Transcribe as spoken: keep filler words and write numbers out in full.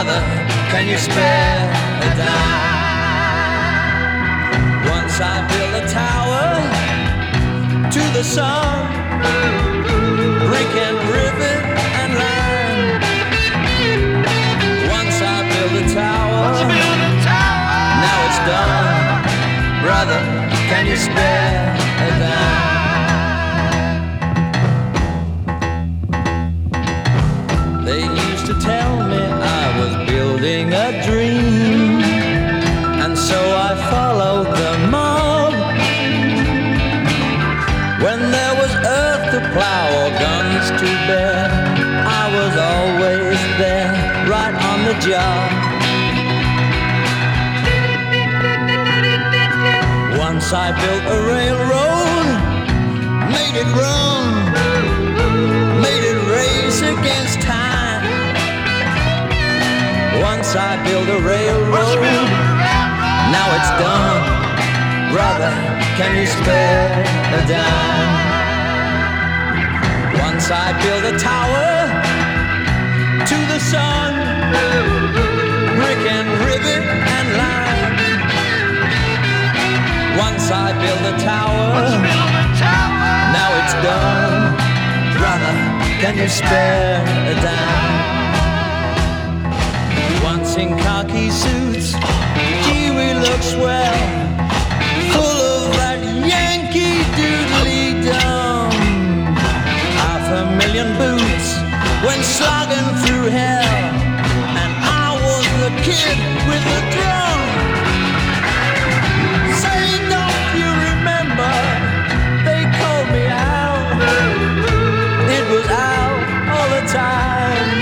Brother, can you spare a dime? Once I built a tower to the sun, brick and rivet and lime. Once I built a tower, now it's done. Brother, can you spare a dime? They used to tell me I was building a dream, and so I followed the mob. When there was earth to plow or guns to bear, I was always there, right on the job. Once I built a railroad, made it run, made it race against time. Once I built a railroad, now it's done. Brother, can you spare a dime? Once I built a tower to the sun, brick and rivet and lime. Once I built a tower, now it's done. Brother, can you spare a dime? Once in khaki suits, gee, we look swell, full of that Yankee doodly-dum. Half a million boots went slogging through hell, and I was the kid with the drum. Say, don't you remember, they called me out. It was out all the time.